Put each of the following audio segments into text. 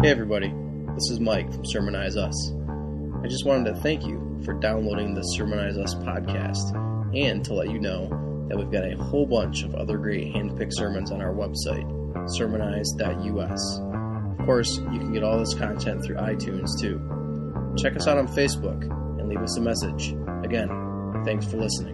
Hey everybody, this is Mike from Sermonize Us. I just wanted to thank you for downloading the Sermonize Us podcast and to let you know that we've got a whole bunch of other great hand-picked sermons on our website, sermonize.us. Of course, you can get all this content through iTunes too. Check us out on Facebook and leave us a message. Again, thanks for listening.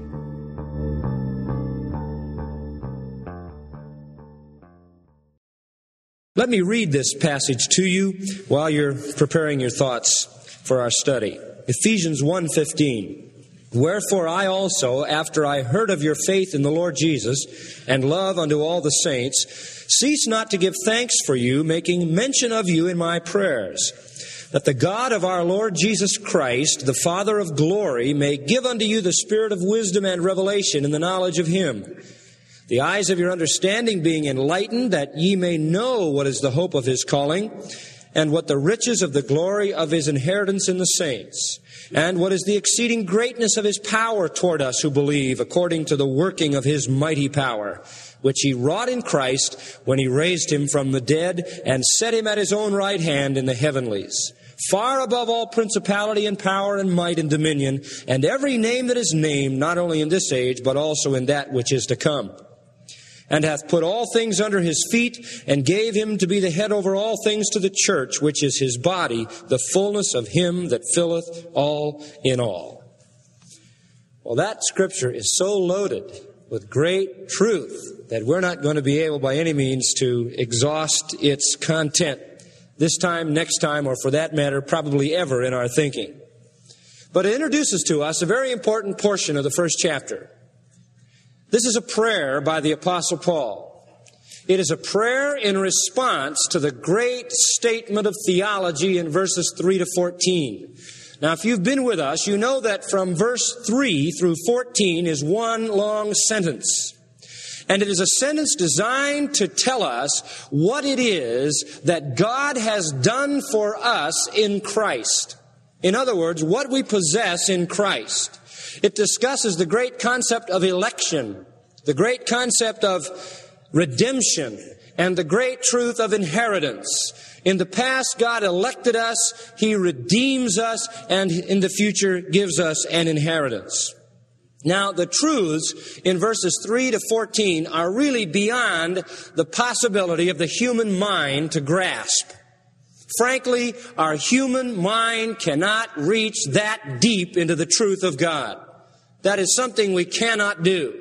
Let me read this passage to you while you're preparing your thoughts for our study. Ephesians 1:15. Wherefore I also, after I heard of your faith in the Lord Jesus and love unto all the saints, cease not to give thanks for you, making mention of you in my prayers, that the God of our Lord Jesus Christ, the Father of glory, may give unto you the spirit of wisdom and revelation in the knowledge of him, the eyes of your understanding being enlightened, that ye may know what is the hope of his calling, and what the riches of the glory of his inheritance in the saints, and what is the exceeding greatness of his power toward us who believe, according to the working of his mighty power, which he wrought in Christ when he raised him from the dead and set him at his own right hand in the heavenlies, far above all principality and power and might and dominion, and every name that is named, not only in this age, but also in that which is to come, and hath put all things under his feet, and gave him to be the head over all things to the church, which is his body, the fullness of him that filleth all in all. Well, that scripture is so loaded with great truth that we're not going to be able by any means to exhaust its content this time, next time, or for that matter, probably ever in our thinking. But it introduces to us a very important portion of the first chapter. This is a prayer by the Apostle Paul. It is a prayer in response to the great statement of theology in verses 3 to 14. Now, if you've been with us, you know that from verse 3 through 14 is one long sentence. And it is a sentence designed to tell us what it is that God has done for us in Christ. In other words, what we possess in Christ. It discusses the great concept of election, the great concept of redemption, and the great truth of inheritance. In the past, God elected us, he redeems us, and in the future gives us an inheritance. Now, the truths in verses 3 to 14 are really beyond the possibility of the human mind to grasp. Frankly, our human mind cannot reach that deep into the truth of God. That is something we cannot do.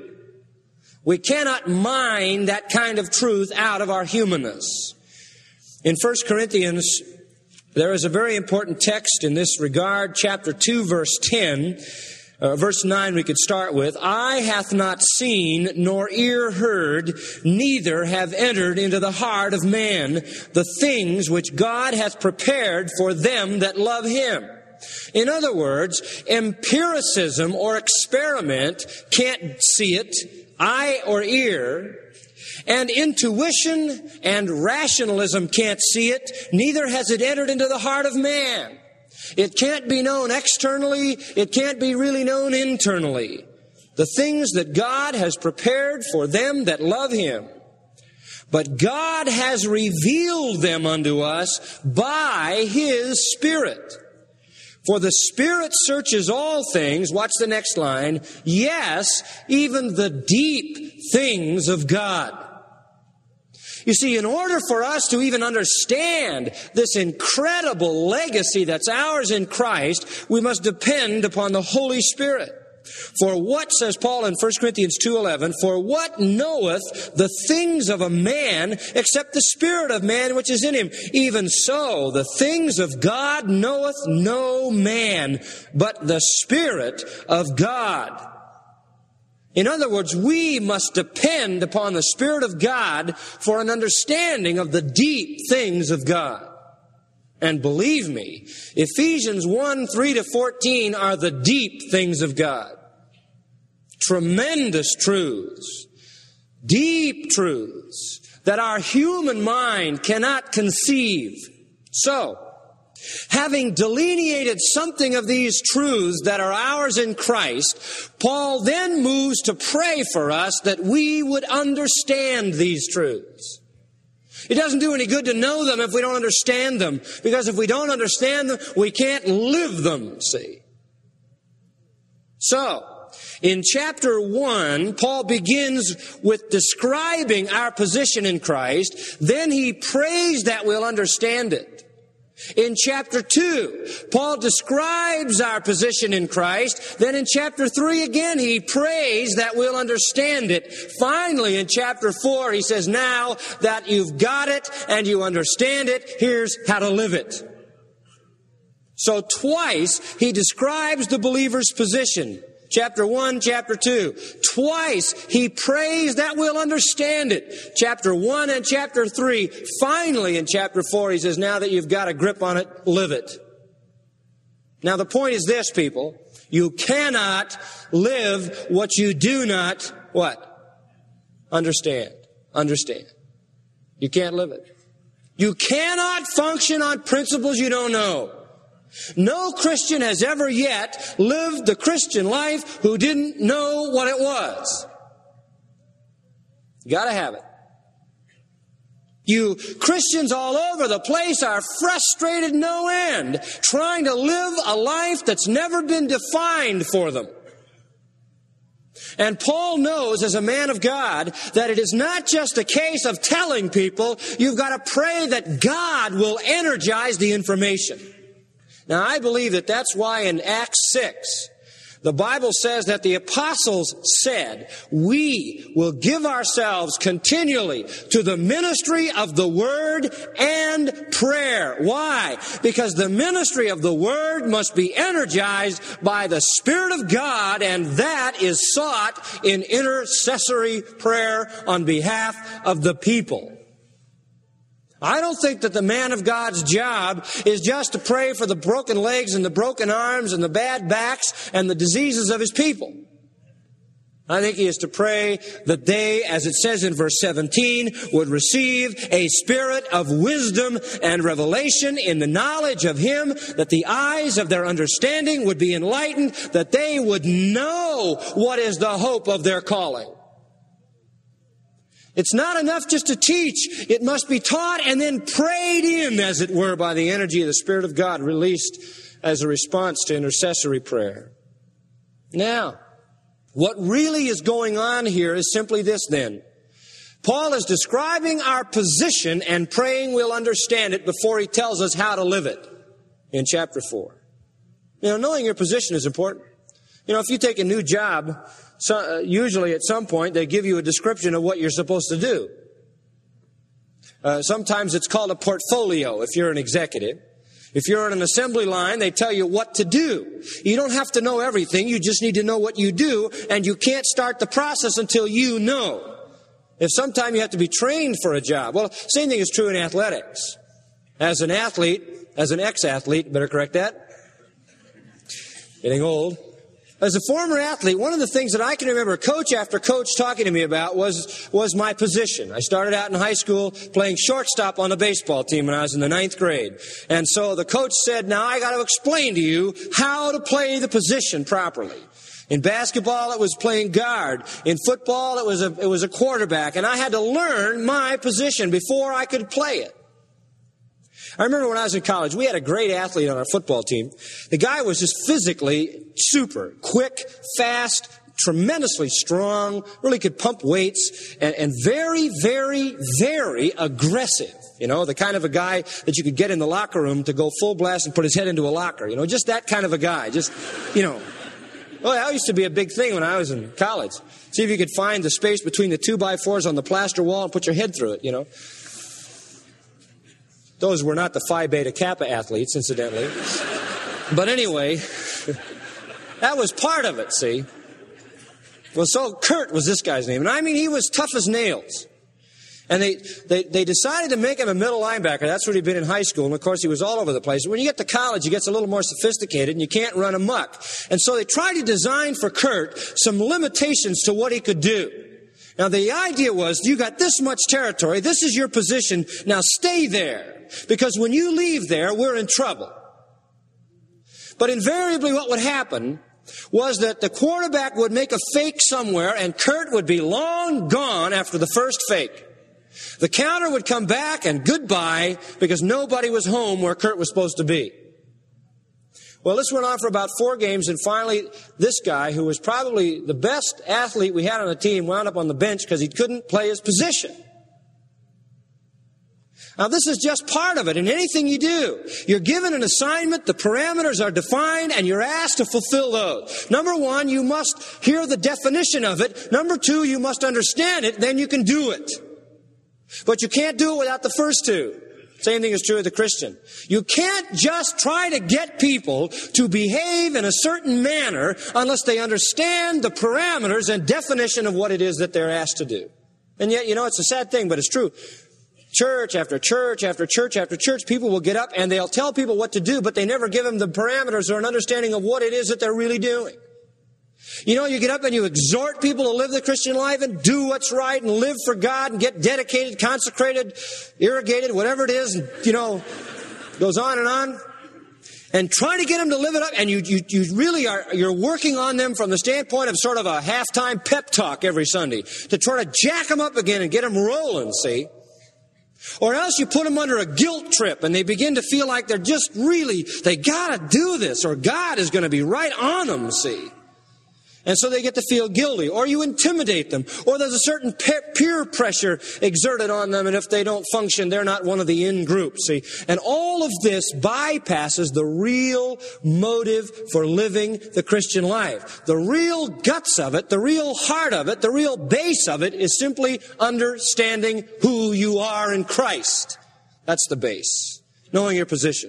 We cannot mine that kind of truth out of our humanness. In 1 Corinthians, there is a very important text in this regard, chapter 2, verse 10. Verse 9 we could start with. Eye hath not seen, nor ear heard, neither have entered into the heart of man the things which God hath prepared for them that love him. In other words, empiricism or experiment can't see it, eye or ear, and intuition and rationalism can't see it, neither has it entered into the heart of man. It can't be known externally, it can't be really known internally. The things that God has prepared for them that love him. But God has revealed them unto us by his Spirit. For the Spirit searches all things, watch the next line, yes, even the deep things of God. You see, in order for us to even understand this incredible legacy that's ours in Christ, we must depend upon the Holy Spirit. For what, says Paul in 1 Corinthians 2:11, for what knoweth the things of a man except the spirit of man which is in him? Even so, the things of God knoweth no man, but the Spirit of God. In other words, we must depend upon the Spirit of God for an understanding of the deep things of God. And believe me, Ephesians 1, 3 to 14 are the deep things of God. Tremendous truths, deep truths that our human mind cannot conceive. So, having delineated something of these truths that are ours in Christ, Paul then moves to pray for us that we would understand these truths. It doesn't do any good to know them if we don't understand them. Because if we don't understand them, we can't live them, see. So, in chapter 1, Paul begins with describing our position in Christ. Then he prays that we'll understand it. In chapter 2, Paul describes our position in Christ. Then in chapter 3 again, he prays that we'll understand it. Finally, in chapter 4, he says, now that you've got it and you understand it, here's how to live it. So twice, he describes the believer's position. Chapter 1, chapter 2. Twice, he prays that we'll understand it. Chapter 1 and chapter 3. Finally, in chapter 4, he says, now that you've got a grip on it, live it. Now, the point is this, people. You cannot live what you do not, what? Understand. Understand. You can't live it. You cannot function on principles you don't know. No Christian has ever yet lived the Christian life who didn't know what it was. You gotta have it. You Christians all over the place are frustrated no end, trying to live a life that's never been defined for them. And Paul knows, as a man of God, that it is not just a case of telling people. You've got to pray that God will energize the information. Now, I believe that that's why in Acts 6, the Bible says that the apostles said, we will give ourselves continually to the ministry of the Word and prayer. Why? Because the ministry of the Word must be energized by the Spirit of God, and that is sought in intercessory prayer on behalf of the people. I don't think that the man of God's job is just to pray for the broken legs and the broken arms and the bad backs and the diseases of his people. I think he is to pray that they, as it says in verse 17, would receive a spirit of wisdom and revelation in the knowledge of Him, that the eyes of their understanding would be enlightened, that they would know what is the hope of their calling. It's not enough just to teach. It must be taught and then prayed in, as it were, by the energy of the Spirit of God released as a response to intercessory prayer. Now, what really is going on here is simply this then. Paul is describing our position and praying we'll understand it before he tells us how to live it in chapter 4. You know, knowing your position is important. You know, if you take a new job, usually at some point they give you a description of what you're supposed to do. Sometimes it's called a portfolio if you're an executive. If you're on an assembly line, they tell you what to do. You don't have to know everything. You just need to know what you do, and you can't start the process until you know. If sometime you have to be trained for a job. Well, same thing is true in athletics. As an athlete, as an ex-athlete, better correct that. Getting old. As a former athlete, one of the things that I can remember coach after coach talking to me about was my position. I started out in high school playing shortstop on a baseball team when I was in the 9th grade. And so the coach said, now I got to explain to you how to play the position properly. In basketball, it was playing guard. In football, it was a quarterback. And I had to learn my position before I could play it. I remember when I was in college, we had a great athlete on our football team. The guy was just physically super, quick, fast, tremendously strong, really could pump weights, and very, very, very aggressive. You know, the kind of a guy that you could get in the locker room to go full blast and put his head into a locker. You know, just that kind of a guy. Just, you know. Well, that used to be a big thing when I was in college. See if you could find the space between the 2x4s on the plaster wall and put your head through it, you know. Those were not the Phi Beta Kappa athletes, incidentally. But anyway, that was part of it, see. Well, so Kurt was this guy's name. And I mean, he was tough as nails. And they decided to make him a middle linebacker. That's what he'd been in high school. And, of course, he was all over the place. When you get to college, he gets a little more sophisticated, and you can't run amok. And so they tried to design for Kurt some limitations to what he could do. Now, the idea was, you got this much territory. This is your position. Now, stay there. Because when you leave there, we're in trouble. But invariably what would happen was that the quarterback would make a fake somewhere, and Kurt would be long gone after the first fake. The counter would come back and goodbye because nobody was home where Kurt was supposed to be. Well, this went on for about 4 games, and finally this guy, who was probably the best athlete we had on the team, wound up on the bench because he couldn't play his position. Now, this is just part of it. In anything you do, you're given an assignment, the parameters are defined, and you're asked to fulfill those. Number 1, you must hear the definition of it. Number 2, you must understand it, then you can do it. But you can't do it without the first 2. Same thing is true of the Christian. You can't just try to get people to behave in a certain manner unless they understand the parameters and definition of what it is that they're asked to do. And yet, it's a sad thing, but it's true. Church after church after church after church, people will get up and they'll tell people what to do, but they never give them the parameters or an understanding of what it is that they're really doing. You get up and you exhort people to live the Christian life and do what's right and live for God and get dedicated, consecrated, irrigated, whatever it is, and, goes on and on. And trying to get them to live it up, and you really you're working on them from the standpoint of sort of a halftime pep talk every Sunday to try to jack them up again and get them rolling, see? Or else you put them under a guilt trip and they begin to feel like they gotta do this, or God is going to be right on them, see? And so they get to feel guilty. Or you intimidate them. Or there's a certain peer pressure exerted on them, and if they don't function, they're not one of the in-group, see? And all of this bypasses the real motive for living the Christian life. The real guts of it, the real heart of it, the real base of it is simply understanding who you are in Christ. That's the base. Knowing your position.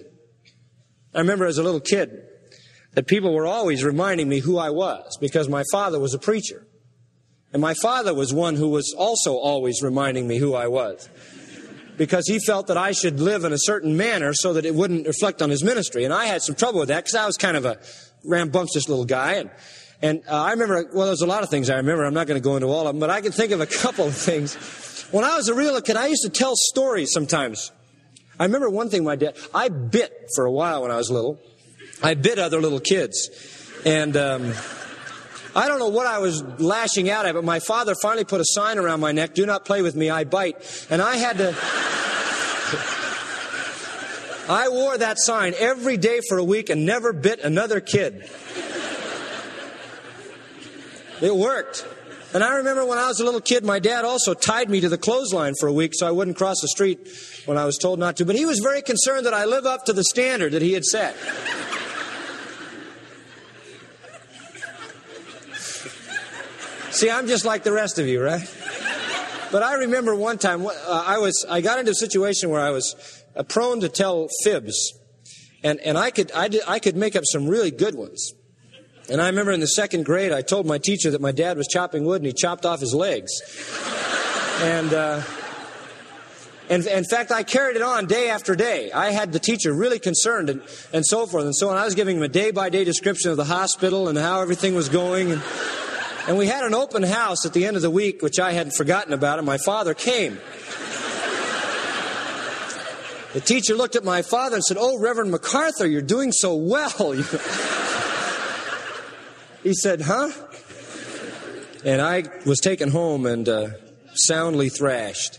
I remember as a little kid that people were always reminding me who I was, because my father was a preacher. And my father was one who was also always reminding me who I was, because he felt that I should live in a certain manner so that it wouldn't reflect on his ministry. And I had some trouble with that because I was kind of a rambunctious little guy. And I remember, there's a lot of things I remember. I'm not going to go into all of them, but I can think of a couple of things. When I was a real kid, I used to tell stories sometimes. I remember one thing I bit for a while when I was little. I bit other little kids. And I don't know what I was lashing out at, but my father finally put a sign around my neck, "Do not play with me, I bite." And I had to... I wore that sign every day for a week and never bit another kid. It worked. And I remember when I was a little kid, my dad also tied me to the clothesline for a week so I wouldn't cross the street when I was told not to. But he was very concerned that I live up to the standard that he had set. See, I'm just like the rest of you, right? But I remember one time I got into a situation where I was prone to tell fibs, and I could make up some really good ones. And I remember in the 2nd grade, I told my teacher that my dad was chopping wood and he chopped off his legs. And in fact, I carried it on day after day. I had the teacher really concerned and so forth and so on. I was giving him a day-by-day description of the hospital and how everything was going. And we had an open house at the end of the week, which I hadn't forgotten about, and my father came. The teacher looked at my father and said, "Oh, Reverend MacArthur, you're doing so well." He said, "Huh?" And I was taken home and soundly thrashed.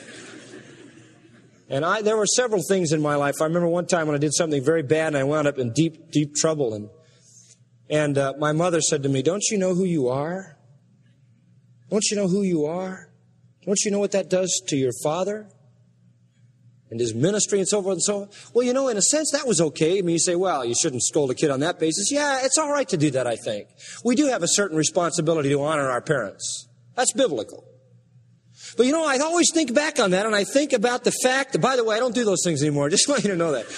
And there were several things in my life. I remember one time when I did something very bad and I wound up in deep, deep trouble. And my mother said to me, "Don't you know who you are? Don't you know who you are? Don't you know what that does to your father and his ministry and so forth and so on?" Well, in a sense, that was okay. I mean, you say, well, you shouldn't scold a kid on that basis. Yeah, it's all right to do that, I think. We do have a certain responsibility to honor our parents. That's biblical. But, I always think back on that, and I think about the fact that, by the way, I don't do those things anymore. Just want you to know that.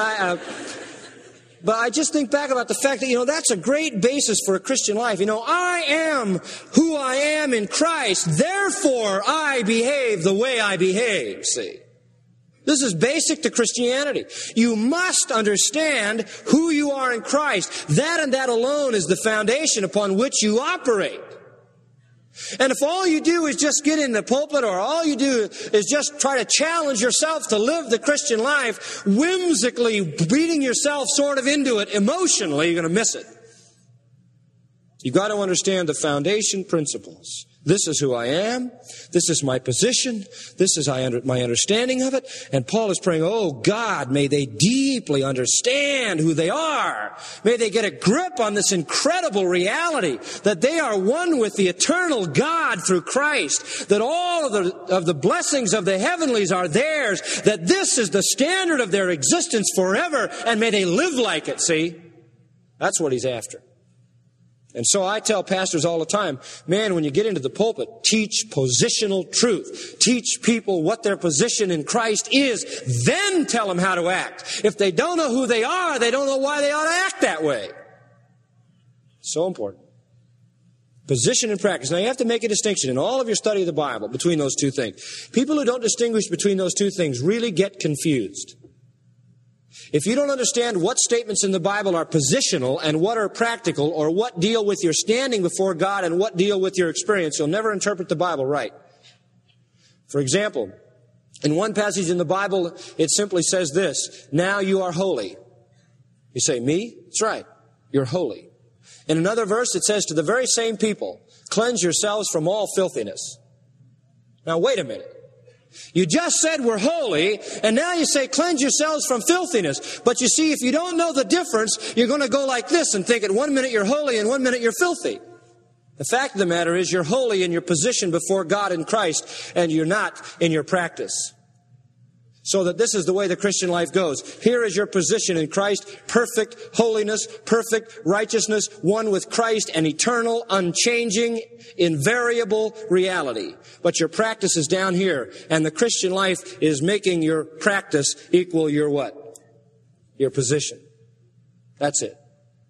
But I just think back about the fact that, that's a great basis for a Christian life. I am who I am in Christ. Therefore, I behave the way I behave, see. This is basic to Christianity. You must understand who you are in Christ. That and that alone is the foundation upon which you operate. And if all you do is just get in the pulpit, or all you do is just try to challenge yourself to live the Christian life, whimsically beating yourself sort of into it emotionally, you're going to miss it. You've got to understand the foundation principles. This is who I am. This is my position. This is my understanding of it. And Paul is praying, oh God, may they deeply understand who they are. May they get a grip on this incredible reality that they are one with the eternal God through Christ, that all of the blessings of the heavenlies are theirs, that this is the standard of their existence forever, and may they live like it, see? That's what he's after. And so I tell pastors all the time, man, when you get into the pulpit, teach positional truth. Teach people what their position in Christ is, then tell them how to act. If they don't know who they are, they don't know why they ought to act that way. So important. Position and practice. Now you have to make a distinction in all of your study of the Bible between those two things. People who don't distinguish between those two things really get confused. If you don't understand what statements in the Bible are positional and what are practical, or what deal with your standing before God and what deal with your experience, you'll never interpret the Bible right. For example, in one passage in the Bible, it simply says this, now you are holy. You say, me? That's right. You're holy. In another verse, it says to the very same people, cleanse yourselves from all filthiness. Now, wait a minute. You just said we're holy, and now you say cleanse yourselves from filthiness. But you see, if you don't know the difference, you're going to go like this and think at 1 minute you're holy and 1 minute you're filthy. The fact of the matter is you're holy in your position before God in Christ, and you're not in your practice. So that this is the way the Christian life goes. Here is your position in Christ, perfect holiness, perfect righteousness, one with Christ, and eternal, unchanging, invariable reality. But your practice is down here, and the Christian life is making your practice equal your what? Your position. That's it.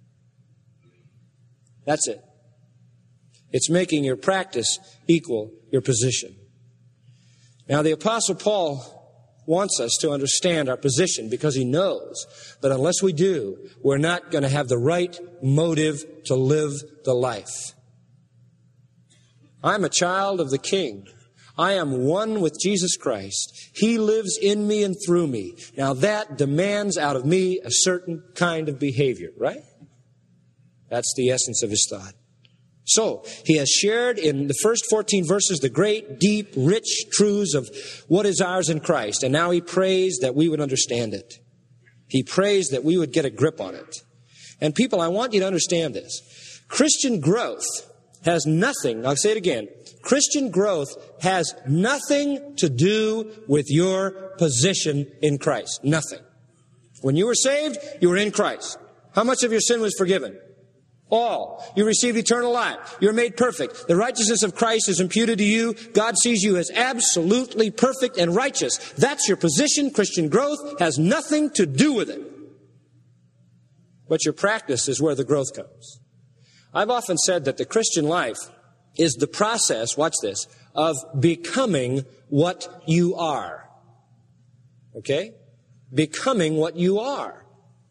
That's it. It's making your practice equal your position. Now the Apostle Paul wants us to understand our position because he knows that unless we do, we're not going to have the right motive to live the life. I'm a child of the King. I am one with Jesus Christ. He lives in me and through me. Now that demands out of me a certain kind of behavior, right? That's the essence of his thought. So, he has shared in the first 14 verses the great, deep, rich truths of what is ours in Christ. And now he prays that we would understand it. He prays that we would get a grip on it. And people, I want you to understand this. Christian growth has nothing, I'll say it again, Christian growth has nothing to do with your position in Christ. Nothing. When you were saved, you were in Christ. How much of your sin was forgiven? All. You received eternal life. You're made perfect. The righteousness of Christ is imputed to you. God sees you as absolutely perfect and righteous. That's your position. Christian growth has nothing to do with it. But your practice is where the growth comes. I've often said that the Christian life is the process, watch this, of becoming what you are. Okay? Becoming what you are.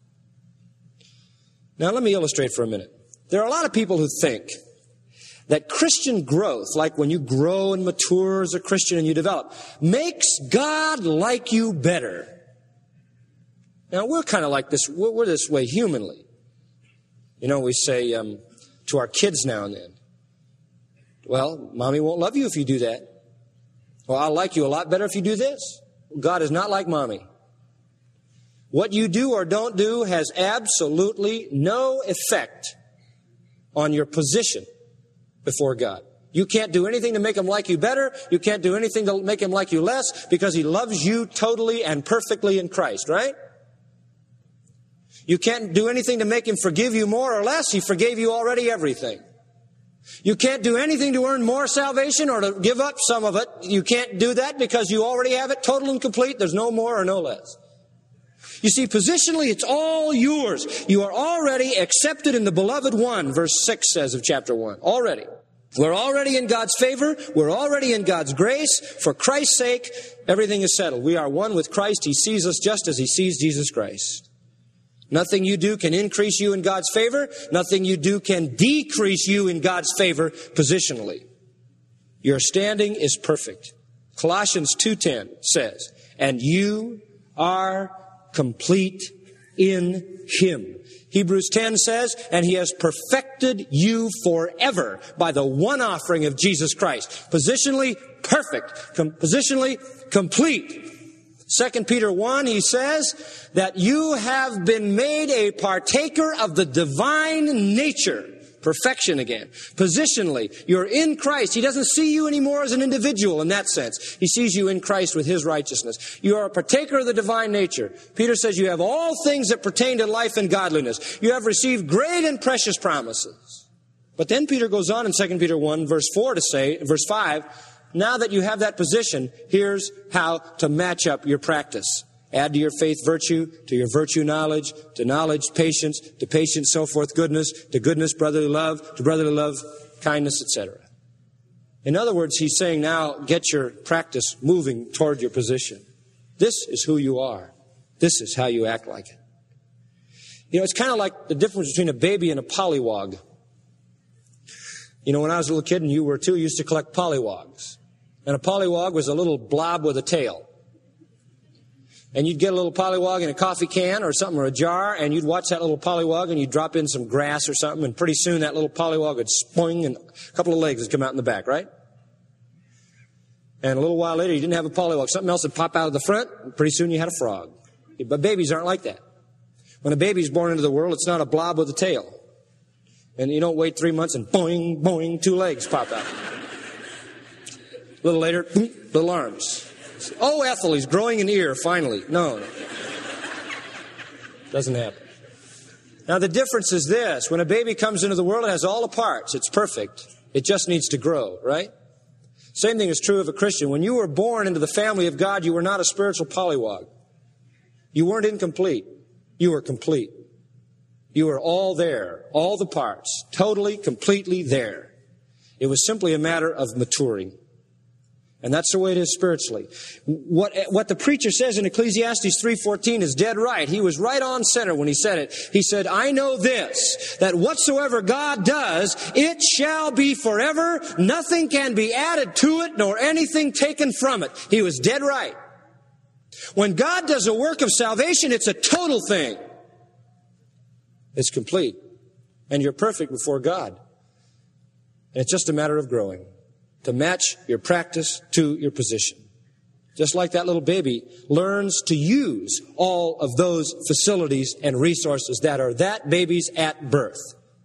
Now let me illustrate for a minute. There are a lot of people who think that Christian growth, like when you grow and mature as a Christian and you develop, makes God like you better. Now, we're kind of like this, we're this way humanly. You know, we say to our kids now and then, well, Mommy won't love you if you do that. Well, I'll like you a lot better if you do this. God is not like Mommy. What you do or don't do has absolutely no effect on your position before God. You can't do anything to make Him like you better. You can't do anything to make Him like you less because He loves you totally and perfectly in Christ, right? You can't do anything to make Him forgive you more or less. He forgave you already everything. You can't do anything to earn more salvation or to give up some of it. You can't do that because you already have it total and complete. There's no more or no less. You see, positionally, it's all yours. You are already accepted in the beloved one, verse 6 says of chapter 1. Already. We're already in God's favor. We're already in God's grace. For Christ's sake, everything is settled. We are one with Christ. He sees us just as He sees Jesus Christ. Nothing you do can increase you in God's favor. Nothing you do can decrease you in God's favor positionally. Your standing is perfect. Colossians 2:10 says, and you are complete in Him. Hebrews 10 says, and He has perfected you forever by the one offering of Jesus Christ. Positionally perfect. Positionally complete. 2 Peter 1, he says that you have been made a partaker of the divine nature. Perfection again. Positionally, you're in Christ. He doesn't see you anymore as an individual in that sense. He sees you in Christ with His righteousness. You are a partaker of the divine nature. Peter says you have all things that pertain to life and godliness. You have received great and precious promises. But then Peter goes on in 2 Peter 1, verse 5, now that you have that position, here's how to match up your practice. Add to your faith virtue, to your virtue knowledge, to knowledge patience, to patience so forth goodness, to goodness brotherly love, to brotherly love kindness, etc. In other words, he's saying now get your practice moving toward your position. This is who you are. This is how you act like it. You know, it's kind of like the difference between a baby and a pollywog. You know, when I was a little kid, and you were too, I used to collect pollywogs. And a pollywog was a little blob with a tail. And you'd get a little pollywog in a coffee can or something, or a jar, and you'd watch that little pollywog, and you'd drop in some grass or something, and pretty soon that little pollywog would spring, and a couple of legs would come out in the back, right? And a little while later, you didn't have a pollywog. Something else would pop out of the front, and pretty soon you had a frog. But babies aren't like that. When a baby's born into the world, it's not a blob with a tail. And you don't wait 3 months and boing, boing, 2 legs pop out. A little later, little arms. Oh, Ethel, he's growing an ear, finally. No. Doesn't happen. Now, the difference is this. When a baby comes into the world, it has all the parts. It's perfect. It just needs to grow, right? Same thing is true of a Christian. When you were born into the family of God, you were not a spiritual pollywog. You weren't incomplete. You were complete. You were all there, all the parts, totally, completely there. It was simply a matter of maturing. And that's the way it is spiritually. What the preacher says in Ecclesiastes 3:14 is dead right. He was right on center when he said it. He said, I know this, that whatsoever God does, it shall be forever. Nothing can be added to it, nor anything taken from it. He was dead right. When God does a work of salvation, it's a total thing. It's complete. And you're perfect before God. And it's just a matter of growing to match your practice to your position. Just like that little baby learns to use all of those facilities and resources that are that baby's at birth.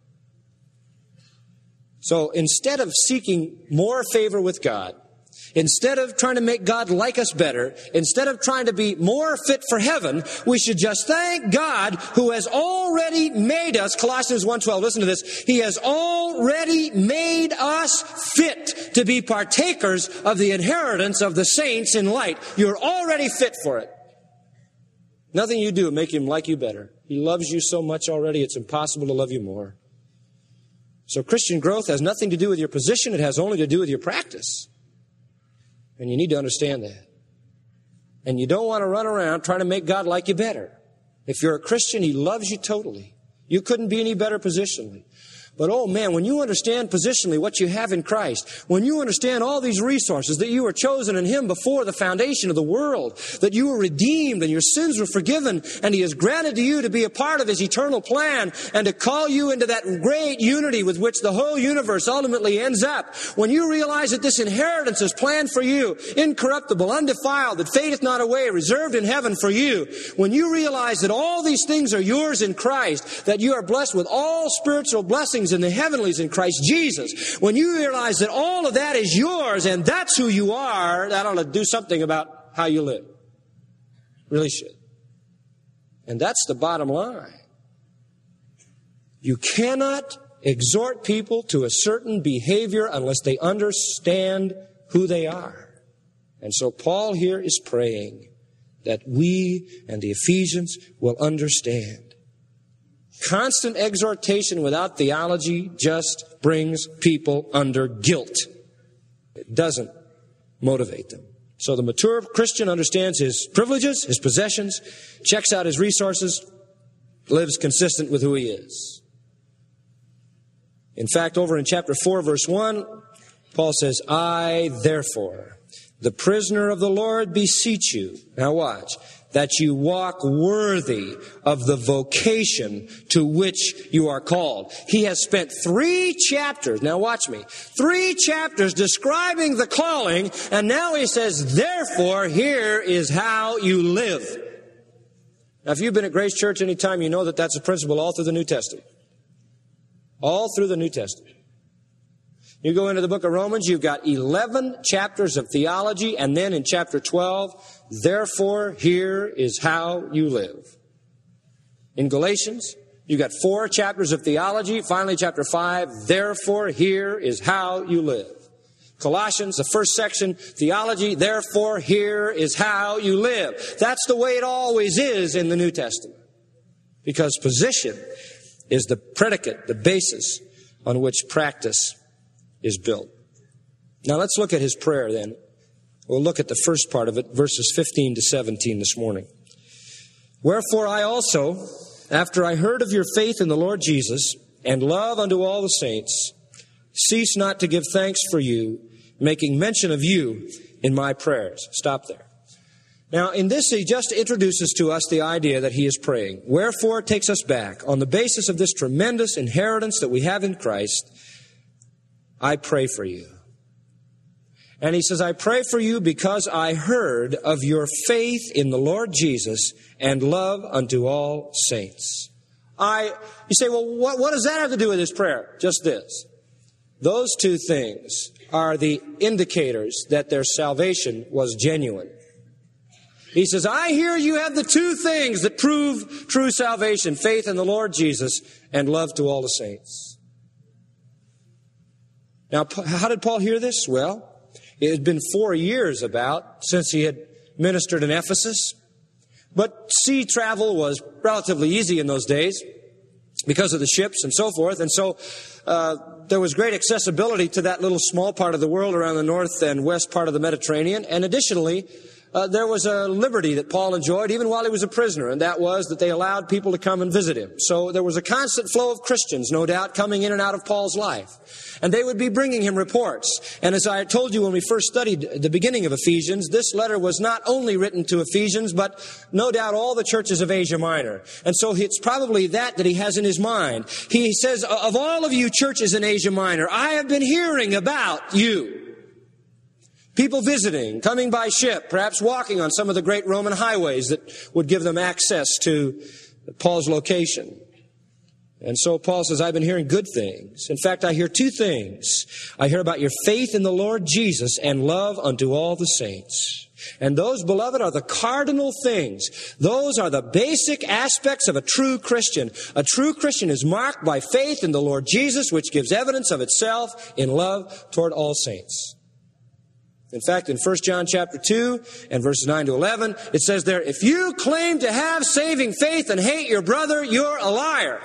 So instead of seeking more favor with God, instead of trying to make God like us better, instead of trying to be more fit for heaven, we should just thank God who has already made us, Colossians 1:12, listen to this, He has already made us fit to be partakers of the inheritance of the saints in light. You're already fit for it. Nothing you do will make Him like you better. He loves you so much already, it's impossible to love you more. So Christian growth has nothing to do with your position, it has only to do with your practice. And you need to understand that. And you don't want to run around trying to make God like you better. If you're a Christian, He loves you totally. You couldn't be any better positionally. But oh man, when you understand positionally what you have in Christ, when you understand all these resources, that you were chosen in Him before the foundation of the world, that you were redeemed and your sins were forgiven, and He has granted to you to be a part of His eternal plan and to call you into that great unity with which the whole universe ultimately ends up. When you realize that this inheritance is planned for you, incorruptible, undefiled, that fadeth not away, reserved in heaven for you, when you realize that all these things are yours in Christ, that you are blessed with all spiritual blessings in the heavenlies in Christ Jesus, when you realize that all of that is yours and that's who you are, that ought to do something about how you live. Really should. And that's the bottom line. You cannot exhort people to a certain behavior unless they understand who they are. And so Paul here is praying that we and the Ephesians will understand. Constant exhortation without theology just brings people under guilt. It doesn't motivate them. So the mature Christian understands his privileges, his possessions, checks out his resources, lives consistent with who he is. In fact, over in chapter 4, verse 1, Paul says, I, therefore, the prisoner of the Lord, beseech you. Now watch. that you walk worthy of the vocation to which you are called. He has spent 3 chapters, now watch me, 3 chapters describing the calling, and now he says, therefore, here is how you live. Now, if you've been at Grace Church any time, you know that that's a principle all through the New Testament. All through the New Testament. You go into the book of Romans, you've got 11 chapters of theology, and then in chapter 12, therefore, here is how you live. In Galatians, you've got 4 chapters of theology. Finally, chapter 5, therefore, here is how you live. Colossians, the first section, theology, therefore, here is how you live. That's the way it always is in the New Testament. Because position is the predicate, the basis on which practice is built. Now let's look at his prayer then. We'll look at the first part of it, verses 15 to 17 this morning. Wherefore I also, after I heard of your faith in the Lord Jesus and love unto all the saints, cease not to give thanks for you, making mention of you in my prayers. Stop there. Now, in this, he just introduces to us the idea that he is praying. Wherefore it takes us back. On the basis of this tremendous inheritance that we have in Christ, I pray for you. And he says, I pray for you because I heard of your faith in the Lord Jesus and love unto all saints. You say, well, what does that have to do with his prayer? Just this. Those 2 things are the indicators that their salvation was genuine. He says, I hear you have the 2 things that prove true salvation, faith in the Lord Jesus and love to all the saints. Now, how did Paul hear this? Well, it had been 4 years since he had ministered in Ephesus. But sea travel was relatively easy in those days because of the ships and so forth. And so there was great accessibility to that little small part of the world around the north and west part of the Mediterranean. And additionally, there was a liberty that Paul enjoyed even while he was a prisoner, and that was that they allowed people to come and visit him. So there was a constant flow of Christians, no doubt, coming in and out of Paul's life. And they would be bringing him reports. And as I told you when we first studied the beginning of Ephesians, this letter was not only written to Ephesians, but no doubt all the churches of Asia Minor. And so it's probably that he has in his mind. He says, of all of you churches in Asia Minor, I have been hearing about you. People visiting, coming by ship, perhaps walking on some of the great Roman highways that would give them access to Paul's location. And so Paul says, I've been hearing good things. In fact, I hear 2 things. I hear about your faith in the Lord Jesus and love unto all the saints. And those, beloved, are the cardinal things. Those are the basic aspects of a true Christian. A true Christian is marked by faith in the Lord Jesus, which gives evidence of itself in love toward all saints. In fact, in 1 John chapter 2 and verses 9 to 11, it says there, if you claim to have saving faith and hate your brother, you're a liar.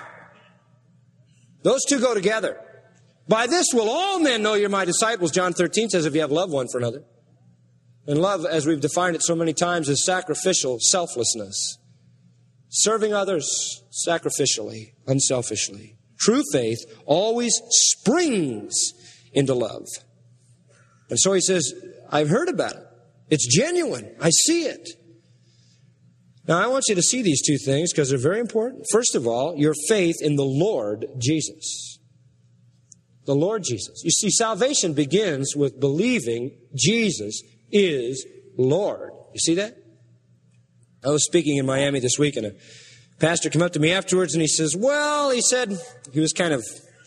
Those 2 go together. By this will all men know you're my disciples. John 13 says if you have love one for another. And love, as we've defined it so many times, is sacrificial selflessness. Serving others sacrificially, unselfishly. True faith always springs into love. And so he says, I've heard about it. It's genuine. I see it. Now, I want you to see these 2 things because they're very important. First of all, your faith in the Lord Jesus. The Lord Jesus. You see, salvation begins with believing Jesus is Lord. You see that? I was speaking in Miami this week, and a pastor came up to me afterwards, and he says, he was kind of,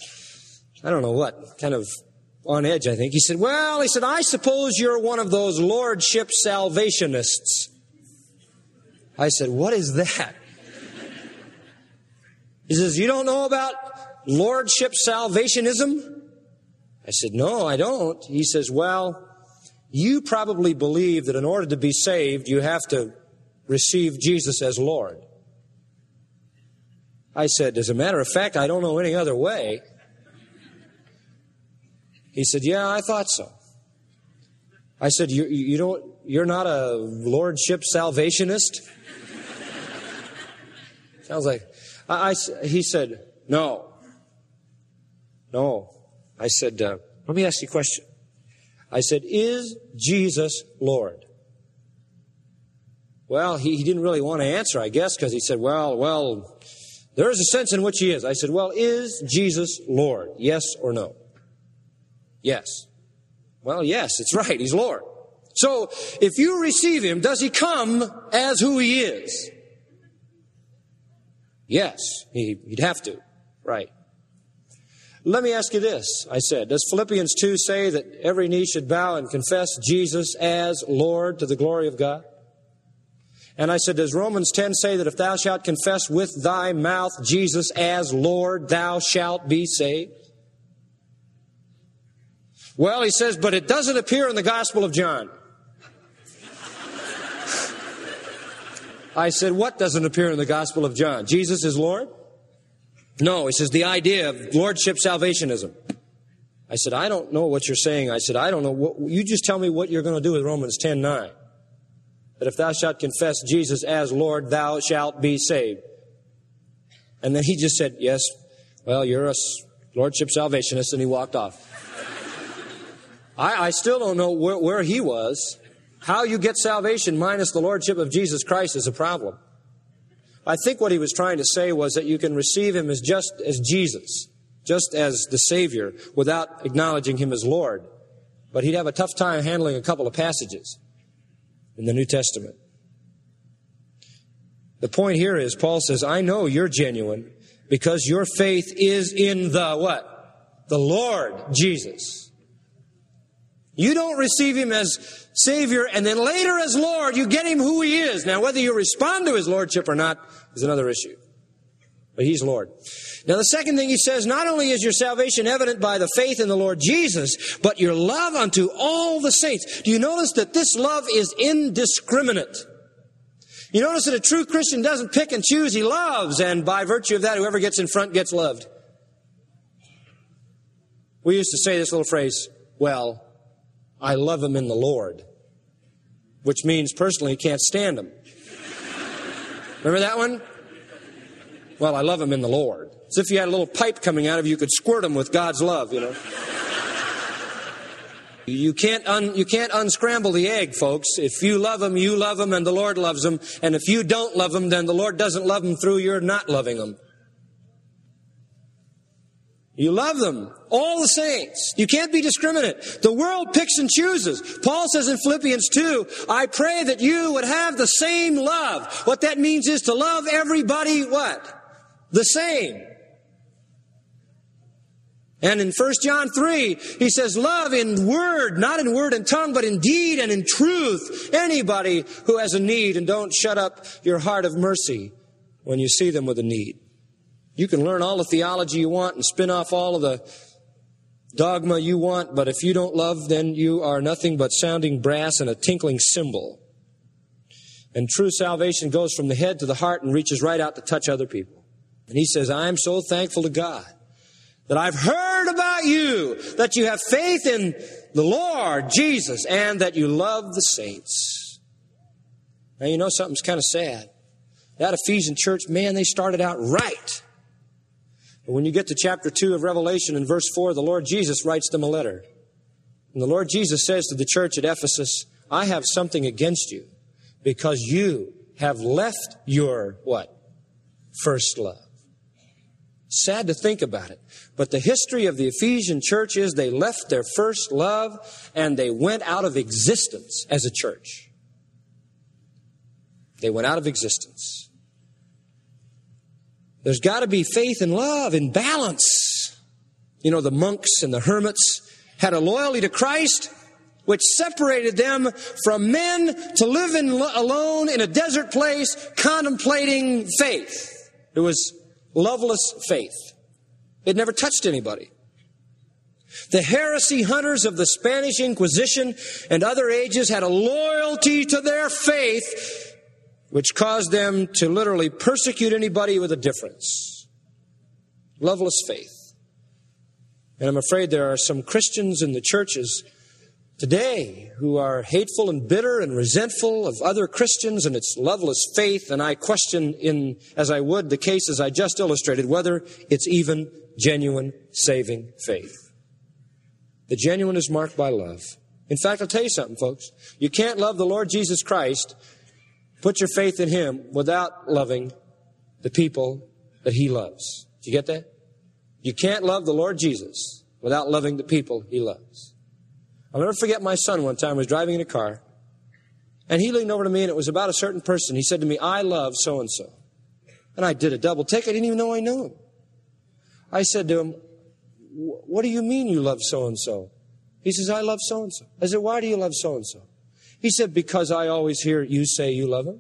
I don't know what, kind of on edge, I think. He said, I suppose you're one of those lordship salvationists. I said, what is that? He says, you don't know about lordship salvationism? I said, no, I don't. He says, well, you probably believe that in order to be saved, you have to receive Jesus as Lord. I said, as a matter of fact, I don't know any other way. He said, yeah, I thought so. I said, you're not a lordship salvationist? Sounds like, he said, no. I said, let me ask you a question. I said, is Jesus Lord? Well, he didn't really want to answer, I guess, because he said, well, there is a sense in which he is. I said, well, is Jesus Lord? Yes or no? Yes. Well, yes, it's right. He's Lord. So, if you receive him, does he come as who he is? Yes, he'd have to. Right. Let me ask you this, I said. Does Philippians 2 say that every knee should bow and confess Jesus as Lord to the glory of God? And I said, does Romans 10 say that if thou shalt confess with thy mouth Jesus as Lord, thou shalt be saved? Well, he says, but it doesn't appear in the Gospel of John. I said, what doesn't appear in the Gospel of John? Jesus is Lord? No, he says the idea of lordship salvationism. I said, I don't know what you're saying. I said, I don't know. You just tell me what you're going to do with Romans 10:9. That if thou shalt confess Jesus as Lord, thou shalt be saved. And then he just said, yes, well, you're a lordship salvationist, and he walked off. I still don't know where he was. How you get salvation minus the lordship of Jesus Christ is a problem. I think what he was trying to say was that you can receive him as just as Jesus, just as the Savior, without acknowledging him as Lord. But he'd have a tough time handling a couple of passages in the New Testament. The point here is, Paul says, I know you're genuine because your faith is in the what? The Lord Jesus. You don't receive him as Savior and then later as Lord, you get him who he is. Now, whether you respond to his lordship or not is another issue. But he's Lord. Now, the second thing he says, not only is your salvation evident by the faith in the Lord Jesus, but your love unto all the saints. Do you notice that this love is indiscriminate? You notice that a true Christian doesn't pick and choose. He loves, and by virtue of that, whoever gets in front gets loved. We used to say this little phrase, well, I love him in the Lord, which means personally can't stand him. Remember that one? Well, I love him in the Lord. As if you had a little pipe coming out of you, you could squirt him with God's love, you know. You can't unscramble the egg, folks. If you love him, and the Lord loves him. And if you don't love him, then the Lord doesn't love him through your not loving him. You love them, all the saints. You can't be discriminate. The world picks and chooses. Paul says in Philippians 2, I pray that you would have the same love. What that means is to love everybody, what? The same. And in 1 John 3, he says, love in word, not in word and tongue, but in deed and in truth. Anybody who has a need, and don't shut up your heart of mercy when you see them with a need. You can learn all the theology you want and spin off all of the dogma you want, but if you don't love, then you are nothing but sounding brass and a tinkling cymbal. And true salvation goes from the head to the heart and reaches right out to touch other people. And he says, I'm so thankful to God that I've heard about you, that you have faith in the Lord Jesus, and that you love the saints. Now, you know something's kind of sad. That Ephesian church, man, they started out right. But when you get to chapter 2 of Revelation in verse 4, the Lord Jesus writes them a letter. And the Lord Jesus says to the church at Ephesus, I have something against you because you have left your, what? First love. Sad to think about it. But the history of the Ephesian church is they left their first love and they went out of existence as a church. They went out of existence. There's got to be faith and love in balance. You know, the monks and the hermits had a loyalty to Christ which separated them from men to live alone in a desert place contemplating faith. It was loveless faith. It never touched anybody. The heresy hunters of the Spanish Inquisition and other ages had a loyalty to their faith which caused them to literally persecute anybody with a difference. Loveless faith. And I'm afraid there are some Christians in the churches today who are hateful and bitter and resentful of other Christians and its loveless faith. And I question, as I would the cases I just illustrated, whether it's even genuine saving faith. The genuine is marked by love. In fact, I'll tell you something, folks. You can't love the Lord Jesus Christ put your faith in Him without loving the people that He loves. Do you get that? You can't love the Lord Jesus without loving the people He loves. I'll never forget my son one time. I was driving in a car, and he leaned over to me, and it was about a certain person. He said to me, I love so-and-so. And I did a double take. I didn't even know I knew him. I said to him, what do you mean you love so-and-so? He says, I love so-and-so. I said, why do you love so-and-so? He said, because I always hear you say you love him.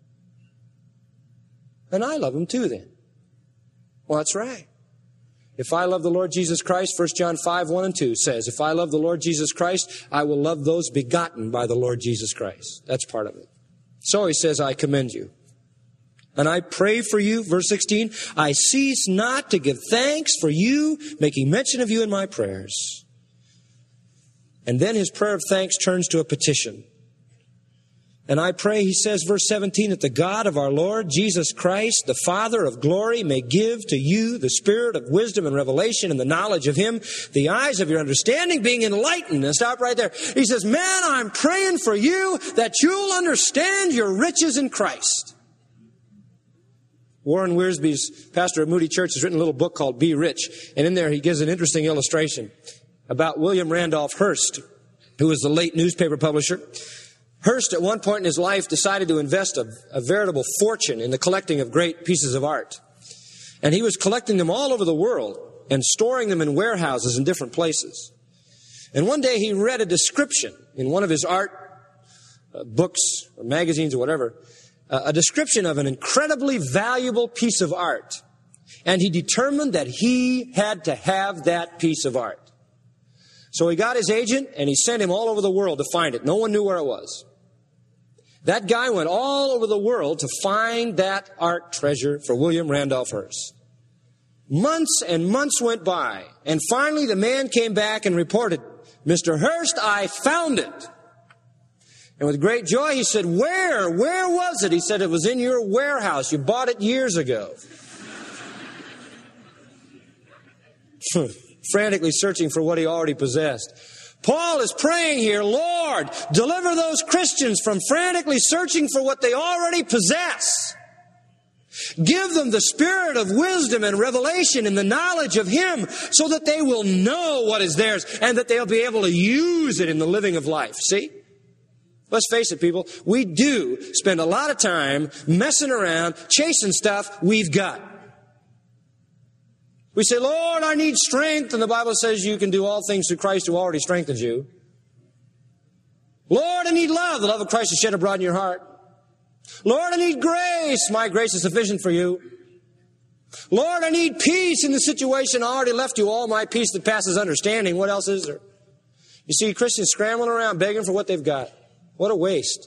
And I love him too then. Well, that's right. If I love the Lord Jesus Christ, 1 John 5, 1 and 2 says, if I love the Lord Jesus Christ, I will love those begotten by the Lord Jesus Christ. That's part of it. So he says, I commend you. And I pray for you, verse 16, I cease not to give thanks for you, making mention of you in my prayers. And then his prayer of thanks turns to a petition. And I pray, he says, verse 17, that the God of our Lord Jesus Christ, the Father of glory, may give to you the spirit of wisdom and revelation and the knowledge of Him, the eyes of your understanding being enlightened. And stop right there. He says, man, I'm praying for you that you'll understand your riches in Christ. Warren Wiersbe's pastor at Moody Church has written a little book called Be Rich. And in there he gives an interesting illustration about William Randolph Hearst, who was the late newspaper publisher. Hearst, at one point in his life, decided to invest a veritable fortune in the collecting of great pieces of art. And he was collecting them all over the world and storing them in warehouses in different places. And one day he read a description in one of his art books or magazines or whatever, a description of an incredibly valuable piece of art. And he determined that he had to have that piece of art. So he got his agent and he sent him all over the world to find it. No one knew where it was. That guy went all over the world to find that art treasure for William Randolph Hearst. Months and months went by, and finally the man came back and reported, Mr. Hearst, I found it. And with great joy he said, where? Where was it? He said, it was in your warehouse. You bought it years ago. Frantically searching for what he already possessed. Paul is praying here, Lord, deliver those Christians from frantically searching for what they already possess. Give them the spirit of wisdom and revelation and the knowledge of Him so that they will know what is theirs and that they'll be able to use it in the living of life. See? Let's face it, people. We do spend a lot of time messing around, chasing stuff we've got. We say, Lord, I need strength. And the Bible says you can do all things through Christ who already strengthens you. Lord, I need love. The love of Christ is shed abroad in your heart. Lord, I need grace. My grace is sufficient for you. Lord, I need peace in the situation. I already left you all my peace that passes understanding. What else is there? You see Christians scrambling around begging for what they've got. What a waste.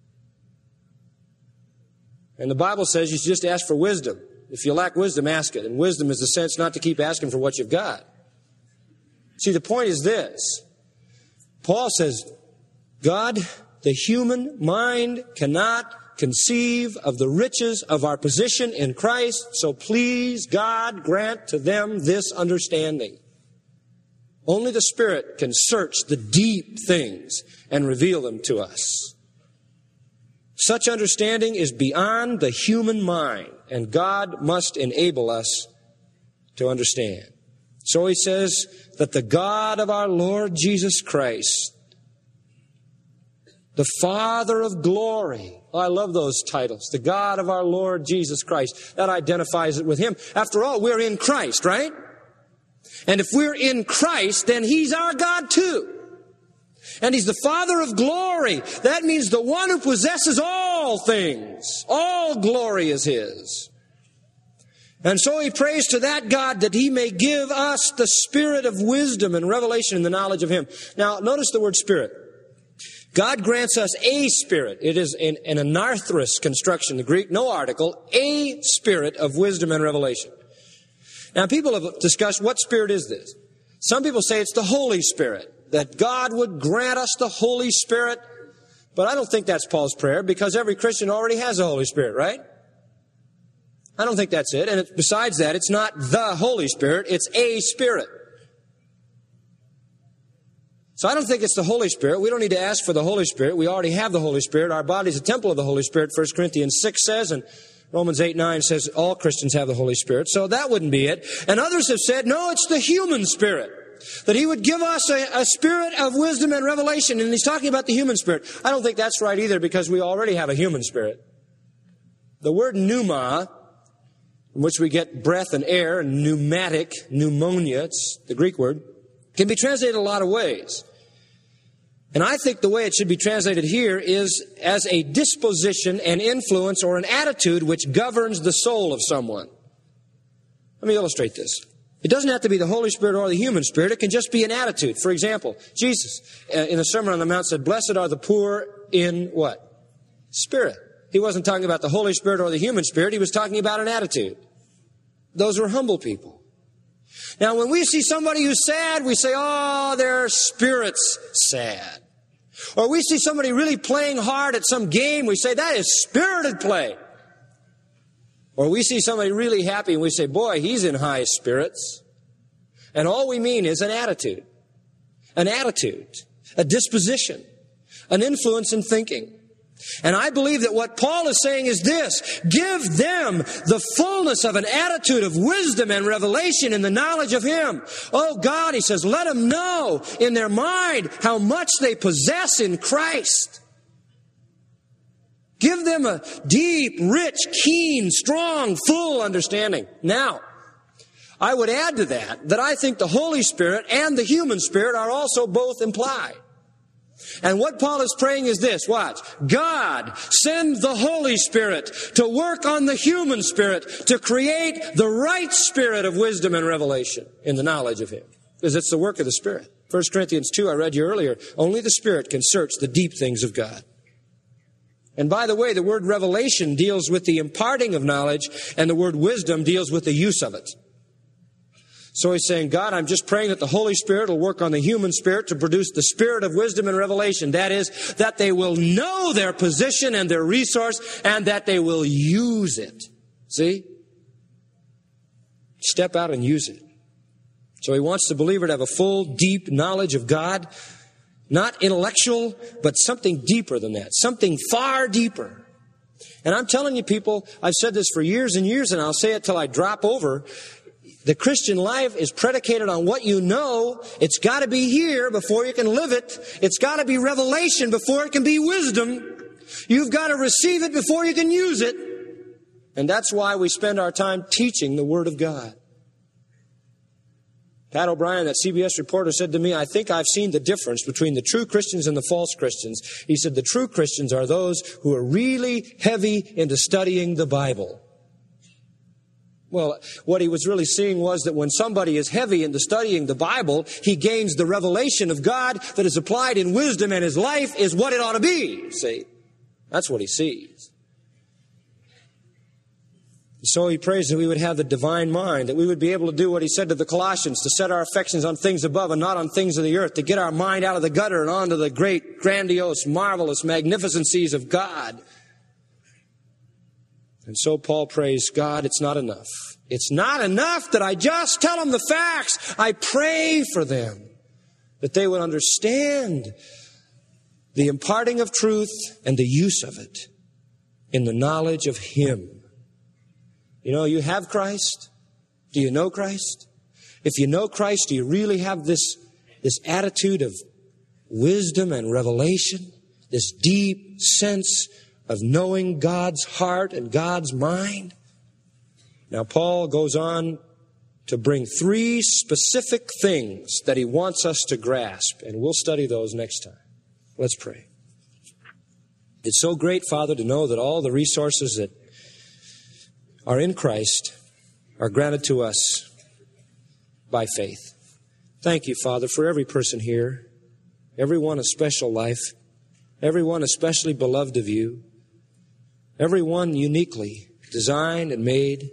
And the Bible says you should just ask for wisdom. If you lack wisdom, ask it. And wisdom is the sense not to keep asking for what you've got. See, the point is this. Paul says, God, the human mind cannot conceive of the riches of our position in Christ, so please, God, grant to them this understanding. Only the Spirit can search the deep things and reveal them to us. Such understanding is beyond the human mind, and God must enable us to understand. So he says that the God of our Lord Jesus Christ, the Father of glory. Oh, I love those titles. The God of our Lord Jesus Christ. That identifies it with Him. After all, we're in Christ, right? And if we're in Christ, then He's our God too. And He's the Father of glory. That means the one who possesses all things. All glory is His. And so he prays to that God that He may give us the spirit of wisdom and revelation in the knowledge of Him. Now, notice the word spirit. God grants us a spirit. It is an anarthrous construction, the Greek, no article, a spirit of wisdom and revelation. Now, people have discussed what spirit is this. Some people say it's the Holy Spirit, that God would grant us the Holy Spirit. But I don't think that's Paul's prayer, because every Christian already has the Holy Spirit, right? I don't think that's it. And besides that, it's not the Holy Spirit, it's a spirit. So I don't think it's the Holy Spirit. We don't need to ask for the Holy Spirit. We already have the Holy Spirit. Our body is a temple of the Holy Spirit, 1 Corinthians 6 says, and Romans 8:9 says all Christians have the Holy Spirit. So that wouldn't be it. And others have said, no, it's the human spirit. That He would give us a spirit of wisdom and revelation. And He's talking about the human spirit. I don't think that's right either, because we already have a human spirit. The word pneuma, from which we get breath and air, and pneumatic, pneumonia, it's the Greek word, can be translated a lot of ways. And I think the way it should be translated here is as a disposition, an influence, or an attitude which governs the soul of someone. Let me illustrate this. It doesn't have to be the Holy Spirit or the human spirit. It can just be an attitude. For example, Jesus, in the Sermon on the Mount, said, blessed are the poor in what? Spirit. He wasn't talking about the Holy Spirit or the human spirit. He was talking about an attitude. Those were humble people. Now, when we see somebody who's sad, we say, oh, their spirit's sad. Or we see somebody really playing hard at some game, we say, that is spirited play. Or we see somebody really happy and we say, boy, he's in high spirits. And all we mean is an attitude, a disposition, an influence in thinking. And I believe that what Paul is saying is this: give them the fullness of an attitude of wisdom and revelation in the knowledge of Him. Oh God, he says, let them know in their mind how much they possess in Christ. Give them a deep, rich, keen, strong, full understanding. Now, I would add to that I think the Holy Spirit and the human spirit are also both implied. And what Paul is praying is this, watch. God, send the Holy Spirit to work on the human spirit to create the right spirit of wisdom and revelation in the knowledge of Him. Because it's the work of the Spirit. 1 Corinthians 2, I read you earlier, only the Spirit can search the deep things of God. And by the way, the word revelation deals with the imparting of knowledge, and the word wisdom deals with the use of it. So he's saying, God, I'm just praying that the Holy Spirit will work on the human spirit to produce the spirit of wisdom and revelation. That is, that they will know their position and their resource, and that they will use it. See? Step out and use it. So he wants the believer to have a full, deep knowledge of God. Not intellectual, but something deeper than that. Something far deeper. And I'm telling you people, I've said this for years and years, and I'll say it till I drop over. The Christian life is predicated on what you know. It's got to be here before you can live it. It's got to be revelation before it can be wisdom. You've got to receive it before you can use it. And that's why we spend our time teaching the Word of God. Pat O'Brien, that CBS reporter, said to me, I think I've seen the difference between the true Christians and the false Christians. He said the true Christians are those who are really heavy into studying the Bible. Well, what he was really seeing was that when somebody is heavy into studying the Bible, he gains the revelation of God that is applied in wisdom, and his life is what it ought to be. See? That's what he sees. So he prays that we would have the divine mind, that we would be able to do what he said to the Colossians, to set our affections on things above and not on things of the earth, to get our mind out of the gutter and onto the great, grandiose, marvelous magnificencies of God. And so Paul prays, God, it's not enough. It's not enough that I just tell them the facts. I pray for them, that they would understand the imparting of truth and the use of it in the knowledge of Him. You know, you have Christ. Do you know Christ? If you know Christ, do you really have this attitude of wisdom and revelation, this deep sense of knowing God's heart and God's mind? Now, Paul goes on to bring 3 specific things that he wants us to grasp, and we'll study those next time. Let's pray. It's so great, Father, to know that all the resources that are in Christ are granted to us by faith. Thank you, Father, for every person here, everyone a special life, everyone especially beloved of you, everyone uniquely designed and made.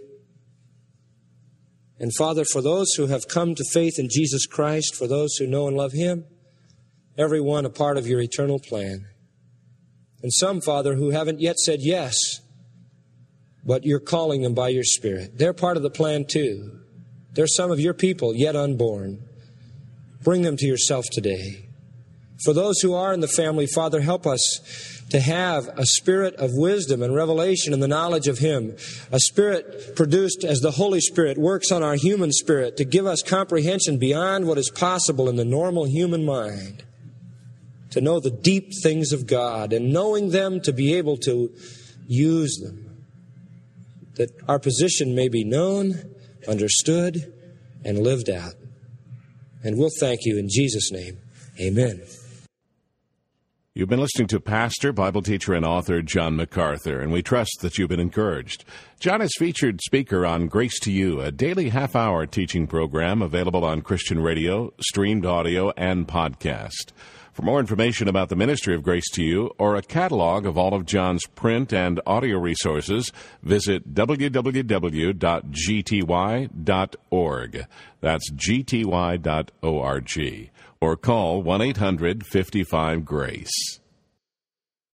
And Father, for those who have come to faith in Jesus Christ, for those who know and love Him, everyone a part of your eternal plan. And some, Father, who haven't yet said yes, but you're calling them by your Spirit. They're part of the plan too. They're some of your people yet unborn. Bring them to yourself today. For those who are in the family, Father, help us to have a spirit of wisdom and revelation in the knowledge of Him, a spirit produced as the Holy Spirit works on our human spirit to give us comprehension beyond what is possible in the normal human mind, to know the deep things of God, and knowing them to be able to use them, that our position may be known, understood, and lived out. And we'll thank you in Jesus' name. Amen. You've been listening to pastor, Bible teacher, and author John MacArthur, and we trust that you've been encouraged. John is featured speaker on Grace to You, a daily half-hour teaching program available on Christian radio, streamed audio, and podcast. For more information about the ministry of Grace to You or a catalog of all of John's print and audio resources, visit www.gty.org. That's gty.org. Or call 1-800-55-GRACE.